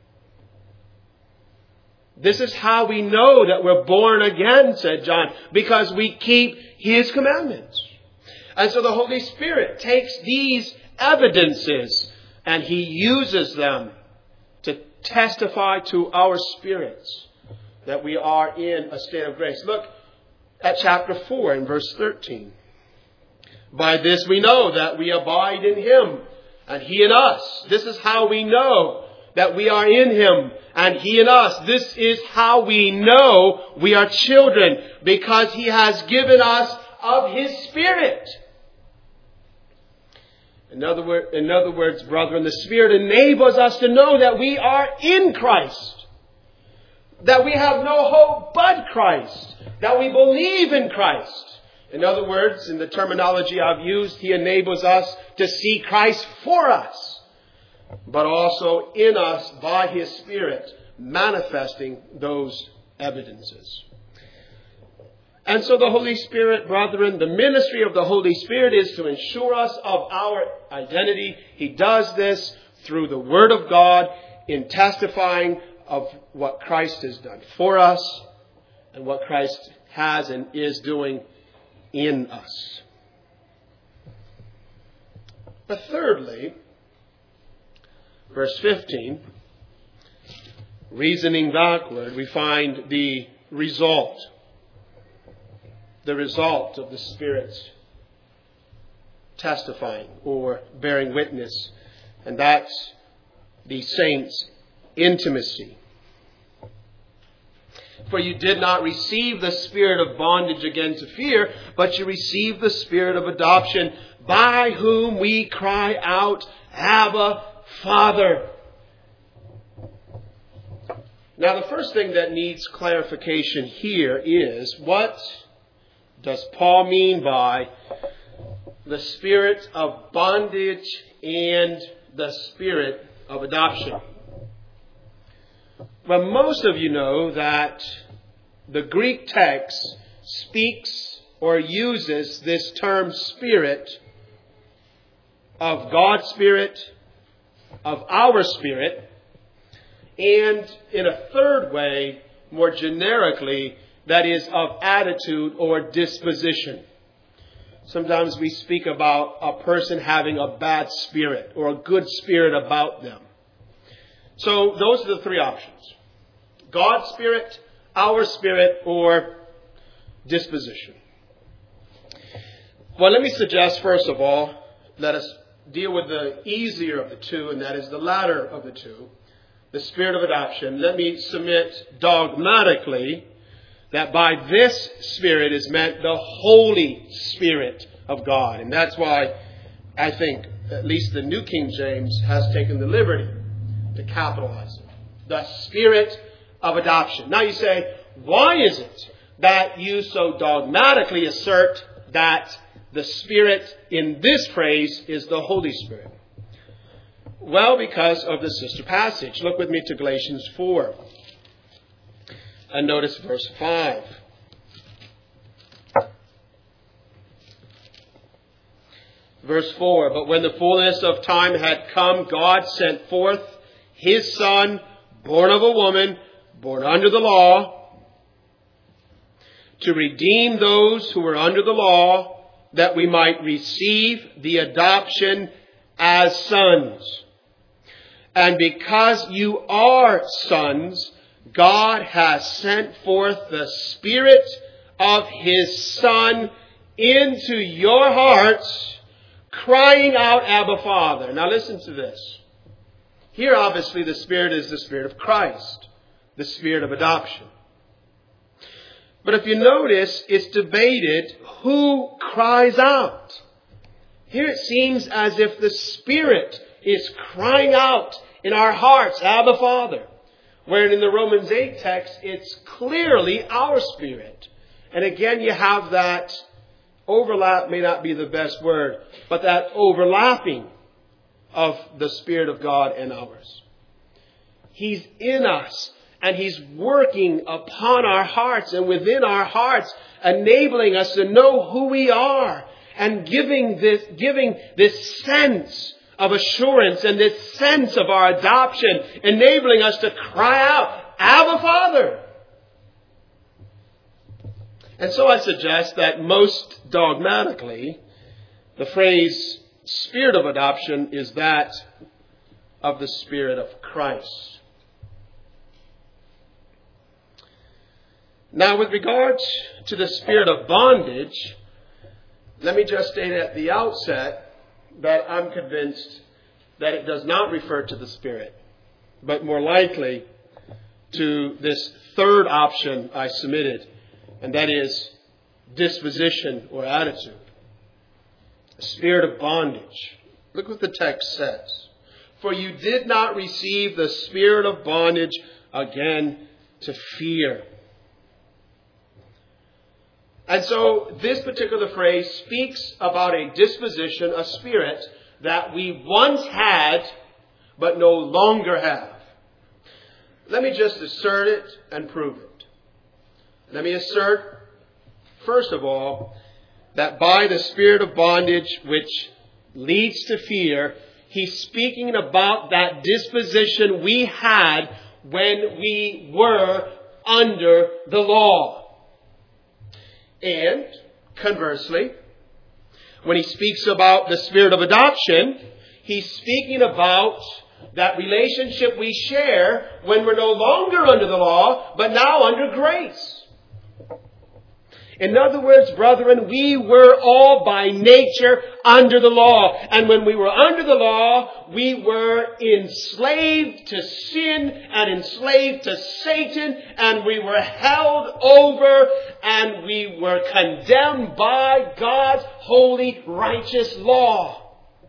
This is how we know that we're born again, said John, because we keep His commandments. And so the Holy Spirit takes these evidences and He uses them to testify to our spirits that we are in a state of grace. Look at chapter four and verse thirteen. By this we know that we abide in Him and He in us. This is how we know that we are in Him and He in us. This is how we know we are children, because He has given us of His Spirit. In other, word, in other words, brethren, the Spirit enables us to know that we are in Christ, that we have no hope but Christ, that we believe in Christ. In other words, in the terminology I've used, He enables us to see Christ for us, but also in us by His Spirit, manifesting those evidences. And so the Holy Spirit, brethren, the ministry of the Holy Spirit is to ensure us of our identity. He does this through the Word of God in testifying of what Christ has done for us and what Christ has and is doing in us. But thirdly, verse fifteen, reasoning backward, we find the result. The result of the Spirit's testifying or bearing witness. And that's the saints' intimacy. For you did not receive the spirit of bondage again to fear, but you received the Spirit of adoption, by whom we cry out, Abba, Father. Now the first thing that needs clarification here is, what does Paul mean by the spirit of bondage and the spirit of adoption? Well, most of you know that the Greek text speaks or uses this term spirit of God's Spirit, of our spirit, and in a third way, more generically, that is of attitude or disposition. Sometimes we speak about a person having a bad spirit or a good spirit about them. So those are the three options: God's Spirit, our spirit, or disposition. Well, let me suggest, first of all, let us deal with the easier of the two, and that is the latter of the two, the spirit of adoption. Let me submit dogmatically that by this Spirit is meant the Holy Spirit of God. And that's why I think at least the New King James has taken the liberty to capitalize it. The Spirit of adoption. Now you say, why is it that you so dogmatically assert that the Spirit in this phrase is the Holy Spirit? Well, because of the sister passage. Look with me to Galatians four. And notice verse five. Verse four, but when the fullness of time had come, God sent forth His Son, born of a woman, born under the law, to redeem those who were under the law, that we might receive the adoption as sons. And because you are sons, God has sent forth the Spirit of His Son into your hearts, crying out, Abba, Father. Now listen to this. Here, obviously, the Spirit is the Spirit of Christ, the Spirit of adoption. But if you notice, it's debated who cries out. Here it seems as if the Spirit is crying out in our hearts, Abba, Father. Wherein in the Romans eight text, it's clearly our spirit. And again, you have that overlap, may not be the best word, but that overlapping of the Spirit of God and ours. He's in us, and He's working upon our hearts and within our hearts, enabling us to know who we are and giving this, giving this sense of assurance and this sense of our adoption, enabling us to cry out, Abba, Father. And so I suggest that most dogmatically, the phrase Spirit of adoption is that of the Spirit of Christ. Now, with regard to the spirit of bondage, let me just state at the outset that I'm convinced that it does not refer to the Spirit, but more likely to this third option I submitted, and that is disposition or attitude. A spirit of bondage. Look what the text says. For you did not receive the spirit of bondage again to fear. And so this particular phrase speaks about a disposition, a spirit that we once had but no longer have. Let me just assert it and prove it. Let me assert, first of all, that by the spirit of bondage which leads to fear, he's speaking about that disposition we had when we were under the law. And conversely, when he speaks about the spirit of adoption, he's speaking about that relationship we share when we're no longer under the law, but now under grace. In other words, brethren, we were all by nature under the law. And when we were under the law, we were enslaved to sin and enslaved to Satan, and we were held over and we were condemned by God's holy, righteous law.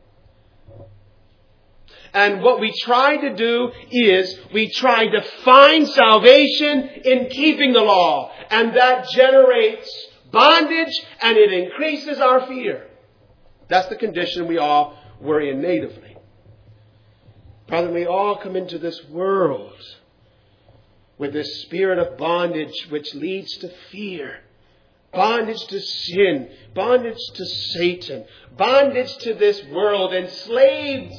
And what we try to do is we try to find salvation in keeping the law. And that generates bondage and it increases our fear. That's the condition we all were in natively. Brother, we all come into this world with this spirit of bondage which leads to fear. Bondage to sin. Bondage to Satan. Bondage to this world. Enslaved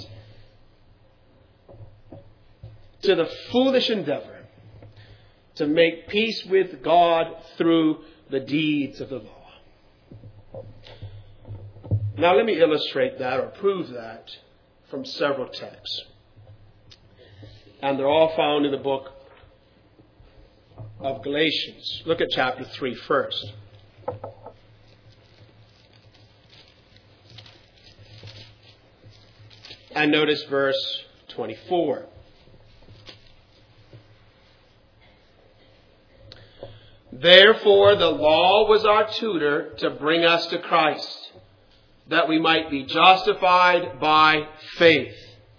to the foolish endeavor to make peace with God through the deeds of the law. Now let me illustrate that or prove that from several texts. And they're all found in the book of Galatians. Look at chapter three first. And notice verse twenty-four. Therefore, the law was our tutor to bring us to Christ, that we might be justified by faith.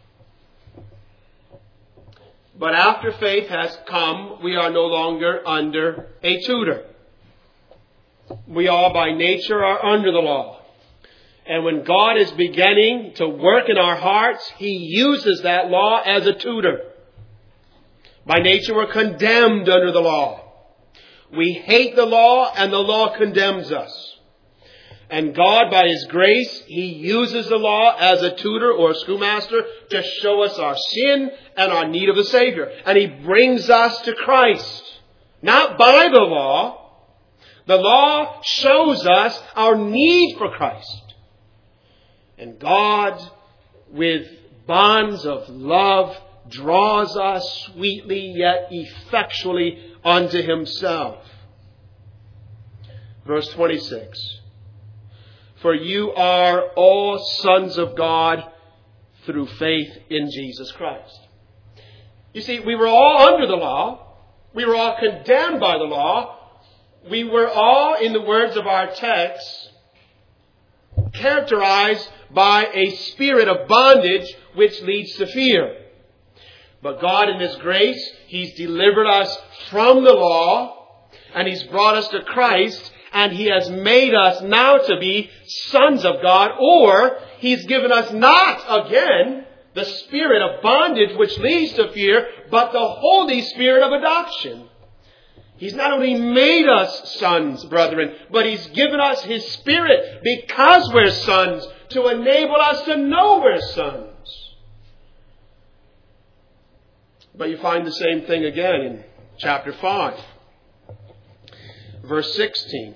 But after faith has come, we are no longer under a tutor. We all by nature are under the law. And when God is beginning to work in our hearts, He uses that law as a tutor. By nature, we're condemned under the law. We hate the law and the law condemns us. And God, by His grace, He uses the law as a tutor or a schoolmaster to show us our sin and our need of a Savior. And He brings us to Christ. Not by the law. The law shows us our need for Christ. And God, with bonds of love, draws us sweetly yet effectually unto Himself. Verse twenty-six. For you are all sons of God through faith in Jesus Christ. You see, we were all under the law. We were all condemned by the law. We were all, in the words of our text, characterized by a spirit of bondage which leads to fear. But God in His grace, He's delivered us from the law and He's brought us to Christ, and He has made us now to be sons of God, or He's given us not, again, the spirit of bondage which leads to fear, but the Holy Spirit of adoption. He's not only made us sons, brethren, but He's given us His Spirit because we're sons to enable us to know we're sons. But you find the same thing again in chapter five. Verse sixteen.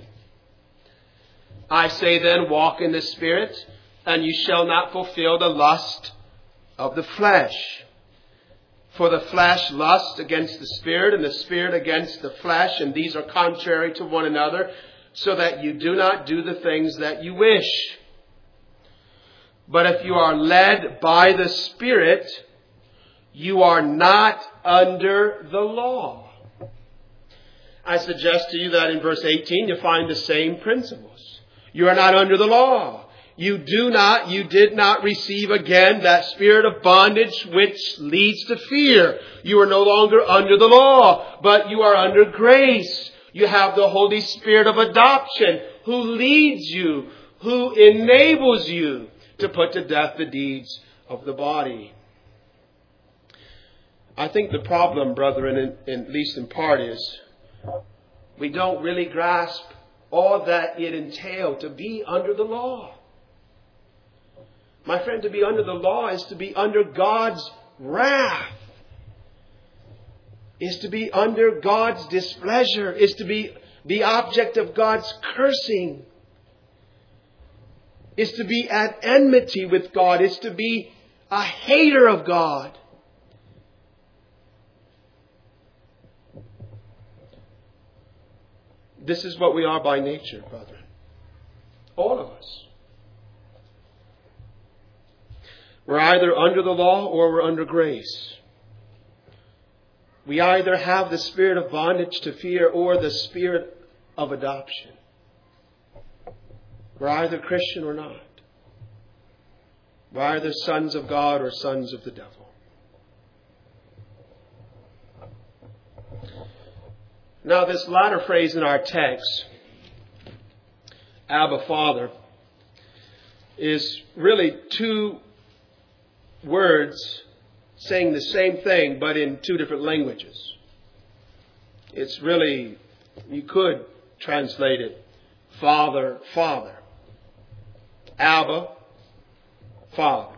I say then, walk in the Spirit, and you shall not fulfill the lust of the flesh. For the flesh lusts against the Spirit, and the Spirit against the flesh, and these are contrary to one another, so that you do not do the things that you wish. But if you are led by the Spirit, you are not under the law. I suggest to you that in verse eighteen you find the same principles. You are not under the law. You do not, you did not receive again that spirit of bondage which leads to fear. You are no longer under the law, but you are under grace. You have the Holy Spirit of adoption who leads you, who enables you to put to death the deeds of the body. I think the problem, brethren, in, in, at least in part, is we don't really grasp all that it entailed to be under the law. My friend, to be under the law is to be under God's wrath. Is to be under God's displeasure. Is to be the object of God's cursing. Is to be at enmity with God. Is to be a hater of God. This is what we are by nature, brethren. All of us. We're either under the law or we're under grace. We either have the spirit of bondage to fear or the spirit of adoption. We're either Christian or not. We're either sons of God or sons of the devil. Now, this latter phrase in our text, Abba, Father, is really two words saying the same thing, but in two different languages. It's really, you could translate it, Father, Father. Abba, Father.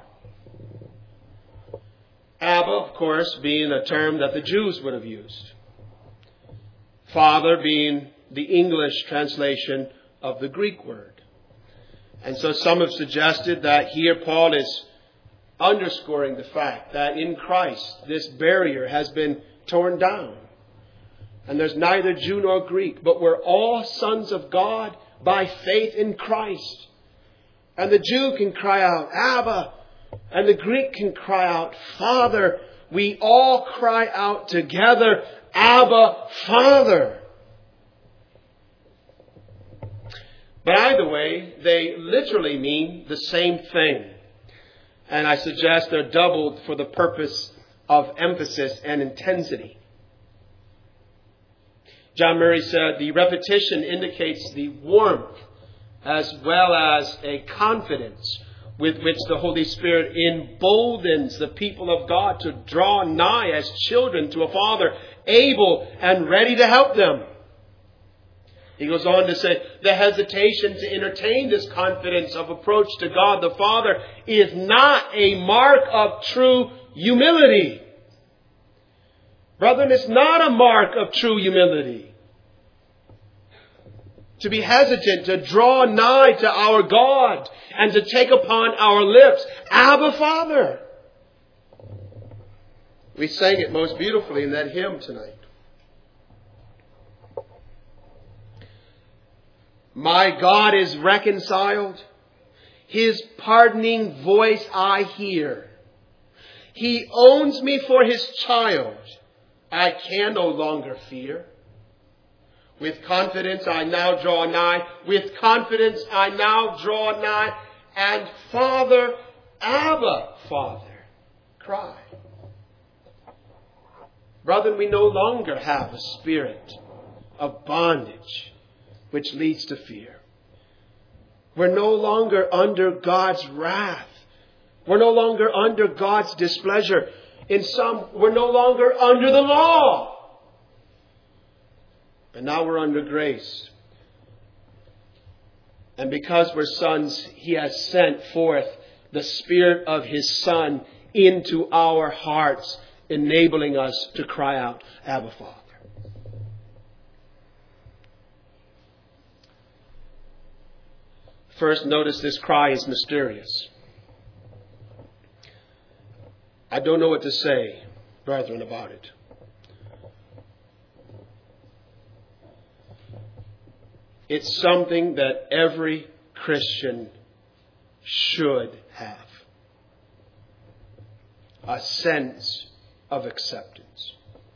Abba, of course, being a term that the Jews would have used. Father being the English translation of the Greek word. And so some have suggested that here Paul is underscoring the fact that in Christ this barrier has been torn down. And there's neither Jew nor Greek, but we're all sons of God by faith in Christ. And the Jew can cry out, Abba, and the Greek can cry out, Father. We all cry out together, Abba, Father. But either way, they literally mean the same thing. And I suggest they're doubled for the purpose of emphasis and intensity. John Murray said, the repetition indicates the warmth as well as a confidence with which the Holy Spirit emboldens the people of God to draw nigh as children to a Father able and ready to help them. He goes on to say, the hesitation to entertain this confidence of approach to God the Father is not a mark of true humility. Brethren, it's not a mark of true humility. To be hesitant to draw nigh to our God and to take upon our lips, Abba, Father. We sang it most beautifully in that hymn tonight. My God is reconciled. His pardoning voice I hear. He owns me for his child. I can no longer fear. With confidence I now draw nigh. With confidence I now draw nigh. And Father, Abba, Father, cry. Brethren, we no longer have a spirit of bondage which leads to fear. We're no longer under God's wrath. We're no longer under God's displeasure. In some, we're no longer under the law. But now we're under grace. And because we're sons, He has sent forth the Spirit of His Son into our hearts, enabling us to cry out, Abba, Father. First, notice this cry is mysterious. I don't know what to say, brethren, about it. It's something that every Christian should have. A sense of acceptance.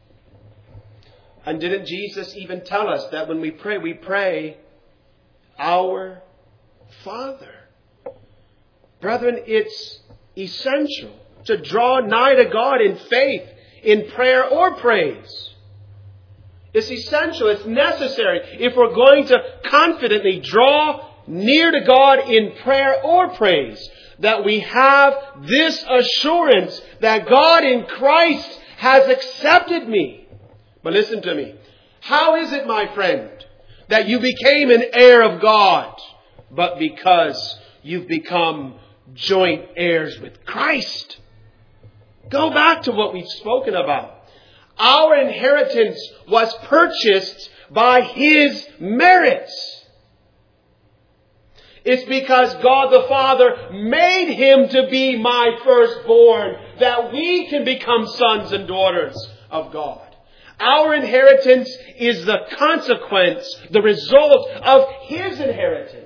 And didn't Jesus even tell us that when we pray, we pray, Our Father? Brethren, it's essential to draw nigh to God in faith, in prayer or praise. It's essential, it's necessary if we're going to confidently draw near to God in prayer or praise, that we have this assurance that God in Christ has accepted me. But listen to me. How is it, my friend, that you became an heir of God? But because you've become joint heirs with Christ. Go back to what we've spoken about. Our inheritance was purchased by His merits. It's because God the Father made Him to be my firstborn that we can become sons and daughters of God. Our inheritance is the consequence, the result of His inheritance.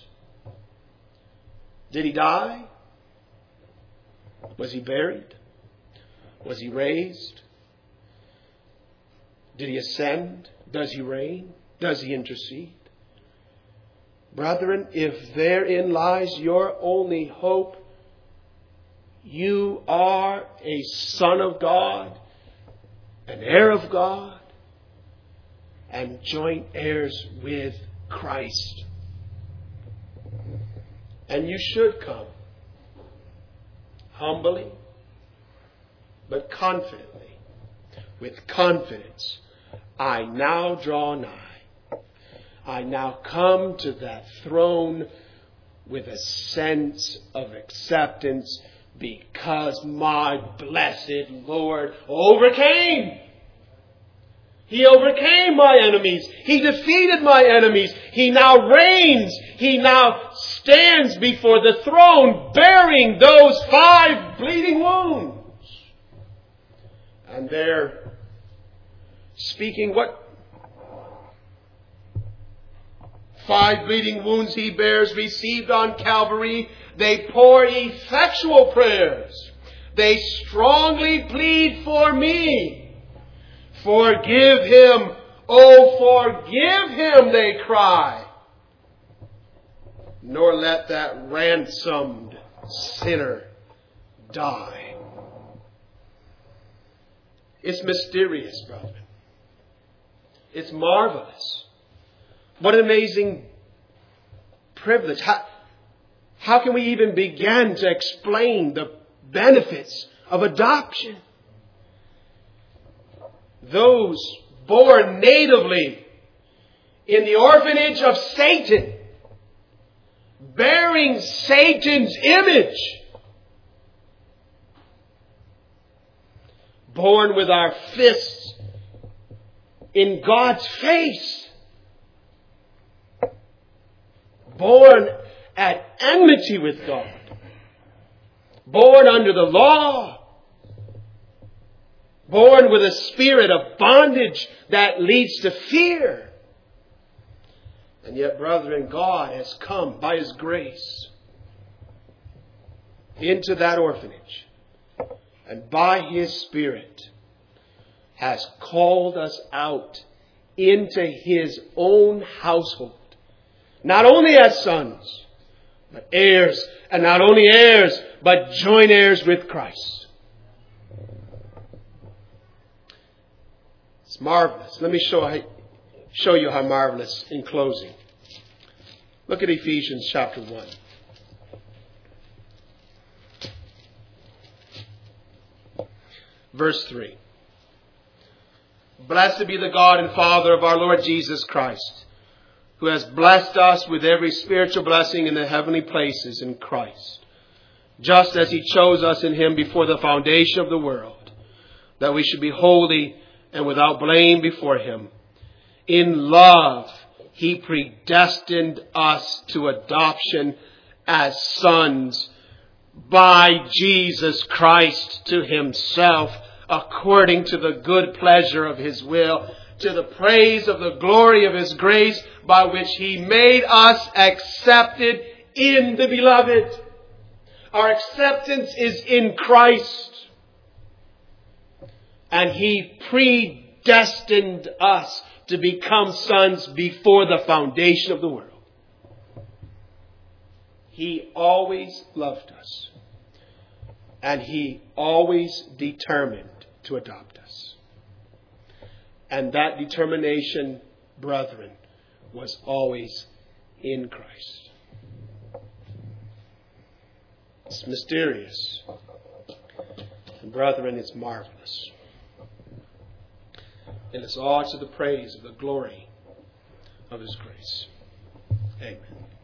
Did He die? Was He buried? Was He raised? Did He ascend? Does He reign? Does He intercede? Brethren, if therein lies your only hope, you are a son of God, an heir of God, and joint heirs with Christ. And you should come humbly, but confidently, with confidence. I now draw nigh. I now come to that throne with a sense of acceptance because my blessed Lord overcame. He overcame my enemies. He defeated my enemies. He now reigns. He now stands before the throne bearing those five bleeding wounds. And there, speaking what? Five bleeding wounds He bears, received on Calvary. They pour effectual prayers. They strongly plead for me. Forgive him. Oh, forgive him, they cry. Nor let that ransomed sinner die. It's mysterious, brethren. It's marvelous. What an amazing privilege. How, how can we even begin to explain the benefits of adoption? Those born natively in the orphanage of Satan, bearing Satan's image, born with our fists in God's face, born at enmity with God, born under the law, born with a spirit of bondage that leads to fear. And yet, brethren, God has come by His grace into that orphanage, and by His Spirit has called us out into His own household. Not only as sons, but heirs. And not only heirs, but joint heirs with Christ. It's marvelous. Let me show, show you how marvelous in closing. Look at Ephesians chapter one. Verse three. Blessed be the God and Father of our Lord Jesus Christ, who has blessed us with every spiritual blessing in the heavenly places in Christ, just as He chose us in Him before the foundation of the world, that we should be holy and without blame before Him. In love, He predestined us to adoption as sons by Jesus Christ to Himself, according to the good pleasure of His will, to the praise of the glory of His grace, by which He made us accepted in the Beloved. Our acceptance is in Christ. And He predestined us to become sons before the foundation of the world. He always loved us. And He always determined to adopt us. And that determination, brethren, was always in Christ. It's mysterious. And brethren, it's marvelous. And it's all to the praise of the glory of His grace. Amen.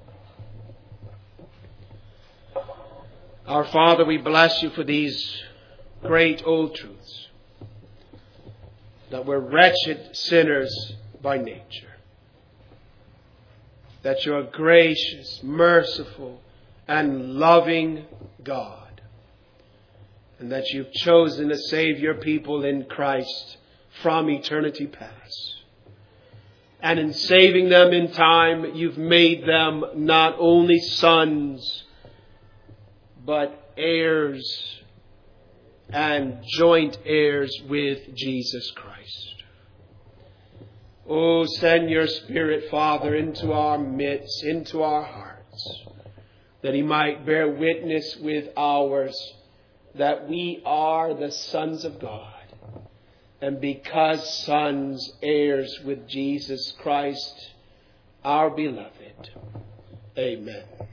Our Father, we bless You for these great old truths. That we're wretched sinners by nature. That You're a gracious, merciful, and loving God. And that You've chosen to save Your people in Christ from eternity past. And in saving them in time, You've made them not only sons, but heirs and joint heirs with Jesus Christ. Oh, send Your Spirit, Father, into our midst, into our hearts, that He might bear witness with ours that we are the sons of God. And because sons, heirs with Jesus Christ, our beloved. Amen.